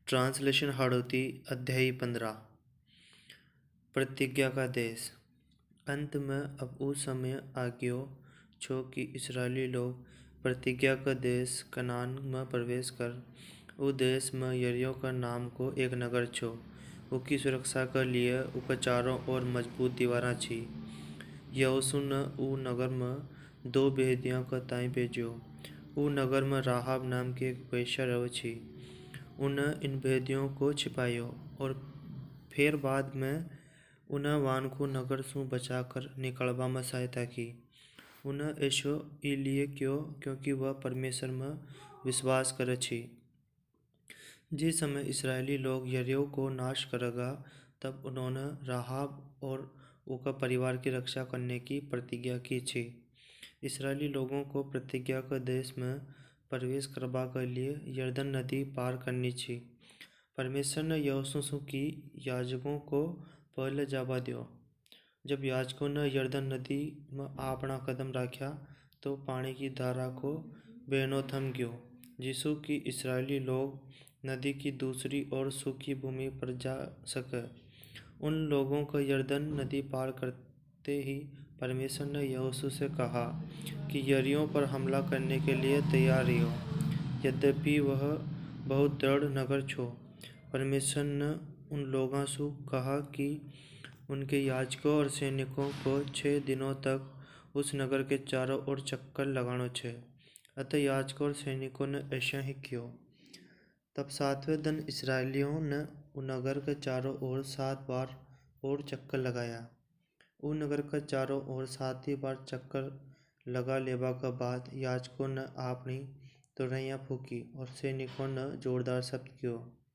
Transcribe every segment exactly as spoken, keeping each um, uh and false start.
Translation Hadoti अध्याय पंद्रह। प्रतिज्ञा का देश। अंत में अब वो समय आ गयो छो कि इसराइली लोग प्रतिज्ञा का देश कनान में प्रवेश कर। वो देश में यरीहो का नाम को एक नगर छो। उसकी सुरक्षा के लिए उसके चारों ओर मजबूत दीवारें छी। यहोशू ने वो नगर में दो भेदियों का ताई भेजो। वो नगर में राहाब नाम की एक वेश्या रहे छी। उन्हें इन भेदियों को छिपायो और फिर बाद में उन्हें वान को नगर से बचाकर निकलवा में सहायता की। उन्हें ऐसो इसलिए क्यों क्योंकि वह परमेश्वर में विश्वास करे छी। जिस समय इस्राएली लोग यरीहो को नाश करेगा तब उन्होंने राहाब और उसका परिवार की रक्षा करने की प्रतिज्ञा की थी। इस्राएली लोगों को प्रतिज्ञा के देश में प्रवेश करवा के लिए यरदन नदी पार करनी थी। परमेश्वर ने यहोशू की याजकों को पहले जावा दियो। जब याजकों ने यरदन नदी में अपना कदम रखा तो पानी की धारा को बहनो थम गयो, जिसु कि इस्राएली लोग नदी की दूसरी ओर सूखी भूमि पर जा सके। उन लोगों को यरदन नदी पार करते ही परमेश्वर ने यहोशू से कहा कि यरीहो पर हमला करने के लिए तैयार रहो, यद्यपि वह बहुत दृढ़ नगर छो। परमेश्वर ने उन लोगों से कहा कि उनके याजकों और सैनिकों को छह दिनों तक उस नगर के चारों ओर चक्कर लगाना छे। अतः याजकों और सैनिकों ने ऐसा ही किया। तब सातवें दिन इस्राएलियों ने उन नगर के चारों ओर सात बार और चक्कर लगाया। उन नगर के चारों ओर सात ही बार चक्कर लगा लेवा के बाद याजकों ने अपनी तुरहियां फूकी और सैनिकों ने जोरदार शब्द किया।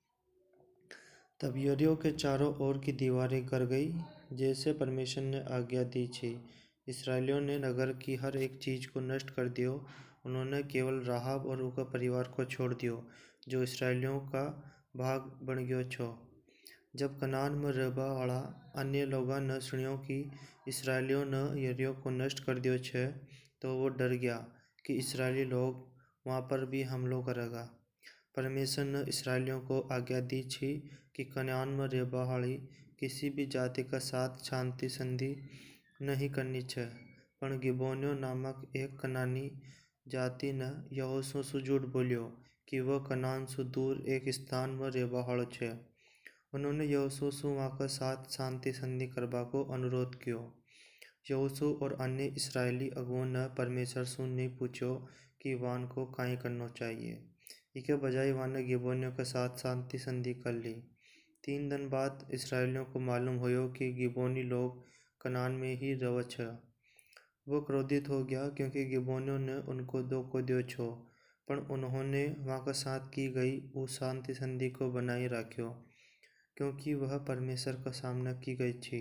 तब यरीहो के चारों ओर की दीवारें गिर गई जैसे परमेश्वर ने आज्ञा दी थी। इस्राएलियों ने नगर की हर एक चीज को नष्ट कर दियो। उन्होंने केवल राहाब और उसका परिवार को छोड़ दियो, जो इस्राएलियों का भाग बन गयो छो। जब कनान में रहबा वाला अन्य लोगों ने सुनियो कि इस्राएलियों ने यरीहो को नष्ट कर दियो छे, तो वो डर गया कि इस्राएली लोग वहाँ पर भी हमला करेगा। परमेश्वर ने इस्राएलियों को आज्ञा दी थी कि कनान में रहबा वाली किसी भी जाति के साथ शांति संधि नहीं करनी छे। पर गिबोनियों नामक एक कनानी जाति ने यहोशू से झूठ बोलियो कि वह कनान से दूर एक स्थान में रहबा वाला छे। उन्होंने यहोशू से वहाँ के साथ शांति संधि करवा को अनुरोध कियो। यहोशू और अन्य इस्राएली अगुओं ने परमेश्वर से नहीं पूछो कि वान को काई करना चाहिए। इसके बजाय वान ने गिबोनियों के साथ शांति संधि कर ली। तीन दिन बाद इस्राएलियों को मालूम हुयो कि गिबोनी लोग कनान में ही रहे छे। वो क्रोधित हो गया क्योंकि गिबोनियों ने उनको धोखा दियो छो, पर उन्होंने वहाँ के साथ की गई उस शांति संधि को बनाए रखियो, क्योंकि वह परमेश्वर का सामना की गई थी।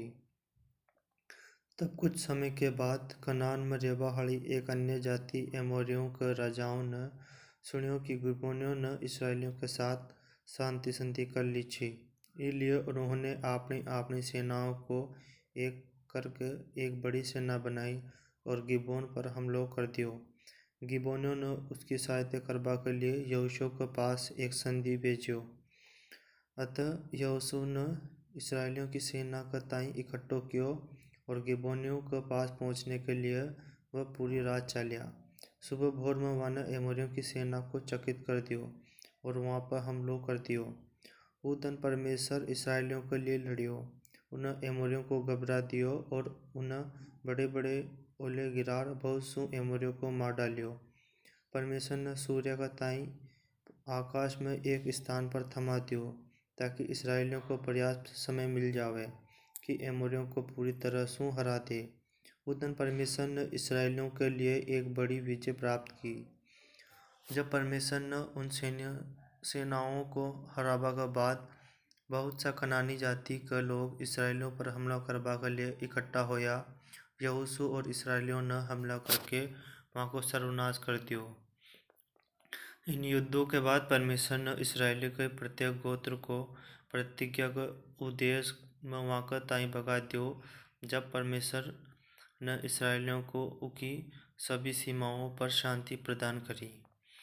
तब कुछ समय के बाद कनान में रहबा वाली एक अन्य जाति एमोरियों के राजाओं ने सुनियो कि गिबोनियों ने इसराइलियों के साथ शांति संधि कर ली थी। इसलिए उन्होंने अपनी अपनी सेनाओं को एक करके एक बड़ी सेना बनाई और गिबोन पर हमला कर दियो। गिबोनियों ने उसकी सहायता करवा के लिए यहोशू के पास एक संधि भेजियो। अतः यहोशू ने इस्राएलियों की सेना का ताई इकट्ठो कियो और गिबोनियों के पास पहुंचने के लिए वह पूरी रात चलिया। सुबह भोर में वह ने एमोरियों की सेना को चकित कर दियो और वहाँ पर हमला कर दियो। उस दिन परमेश्वर इस्राएलियों के लिए लड़ियो। उन्हें एमोरियों को घबरा दियो और उन्हें बड़े बड़े ओले गिरार बहुत सु एमोरियों को मार डालियो। परमेश्वर ने सूर्य का ताई आकाश में एक स्थान पर थमा दियो, ताकि इस्राएलियों को पर्याप्त समय मिल जावे कि एमोरियों को पूरी तरह से हरा दे। उस दिन परमेश्वर ने इस्राएलियों के लिए एक बड़ी विजय प्राप्त की। जब परमेश्वर ने उन सैन्य सेनाओं को हरावा के बाद बहुत सा कनानी जाति के लोग इस्राएलियों पर हमला करवा के लिए इकट्ठा होया। यहोशू और इस्राएलियों ने हमला करके वहाँ को सर्वनाश कर दियो। इन युद्धों के बाद परमेश्वर ने इस्राएली के प्रत्येक गोत्र को प्रतिज्ञा के उद्देश्य में वहाँ का ताई भगा दियो। जब परमेश्वर ने इस्राएलियों को उनकी सभी सीमाओं पर शांति प्रदान करी।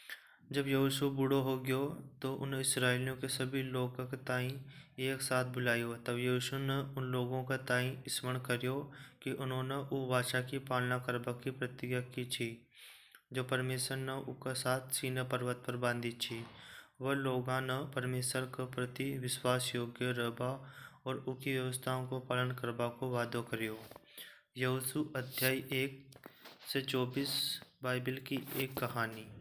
जब यहोशू बूढ़ो हो गयो तो उन इसराइलियों के सभी लोग के ताई एक साथ बुलायो। तब यहोशू ने उन लोगों का ताई स्मरण करियो कि उन्होंने उ वाचा की पालना करबा की प्रतिज्ञा की छी जो परमेश्वर ने उनका साथ सीना पर्वत पर बांधी छी। वह लोगों ने परमेश्वर के प्रति विश्वास योग्य रहबा और उनकी व्यवस्थाओं को पालन करबा को वादो करियो। यहोशू अध्याय एक से चौबीस बाइबल की एक कहानी।